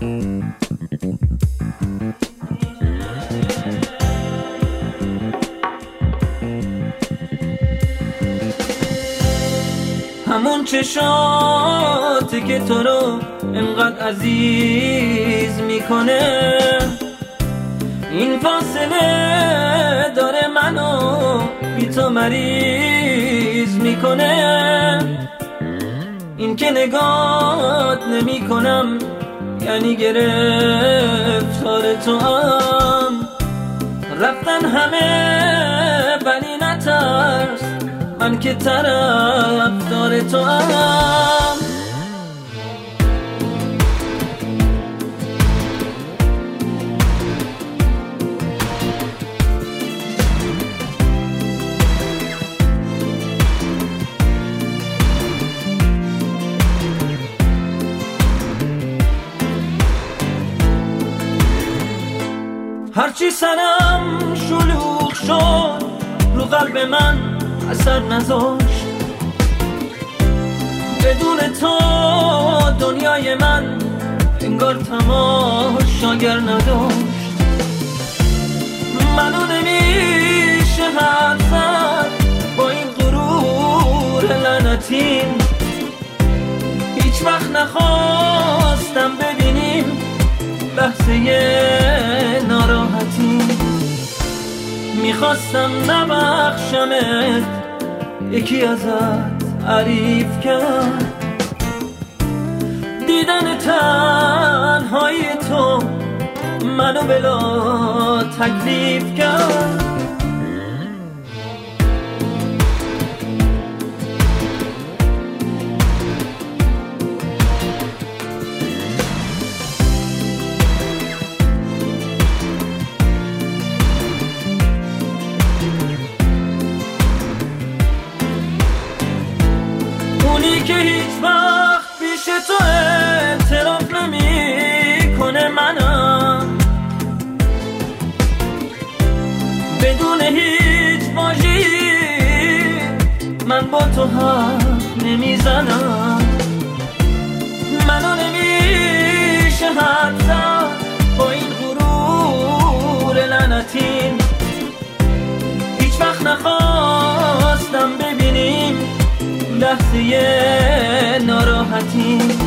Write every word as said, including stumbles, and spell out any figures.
همون چشاتی که تو رو انقدر عزیز میکنه، این فاصله داره منو بی تو مریض میکنه. این که نگات نمی کنم یعنی گرفتار تو هم. رفتن همه ولی نترس، من که طرفدار تو هم. هرچی سرم شلوغ شد رو قلب من اثر نذاشت. بدون تو دنیای من انگار تماشاگر نداشت. منو نمیشه حرف زد با این غرور لعنتیم. هیچ وقت نخواستم ببینیم لحظه ناراحتیم. میخواستم نبخشمت، یکی ازت عریف کرد. دیدن تنهای تو منو بلا تکلیف کرد. اونی که هیچ وقت پیش تو اعتراف نمی کنه منم. بدون هیچ واژه‌ای من با تو حرف نمیزنم. منو نمیشه حرف زد با این غرور لعنتیم. هیچ وقت نخواستم ببینیم لحظه ناراحتیم.